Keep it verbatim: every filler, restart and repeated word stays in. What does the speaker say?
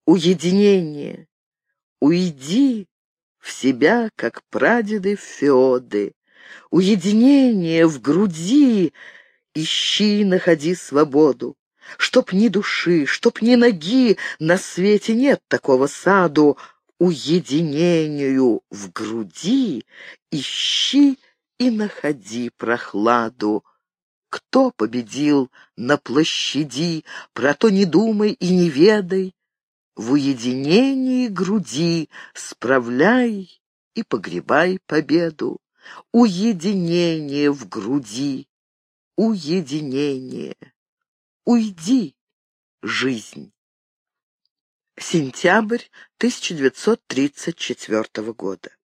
уединение. Уйди в себя, как прадеды Феоды. Уединение в груди, ищи и находи свободу. Чтоб ни души, чтоб ни ноги, на свете нет такого саду. Уединению в груди ищи и находи прохладу. Кто победил на площади, про то не думай и не ведай. В уединении груди справляй и погребай победу. Уединение в груди, уединение. Уйди, жизнь. Сентябрь тысяча девятьсот тридцать четвёртого года.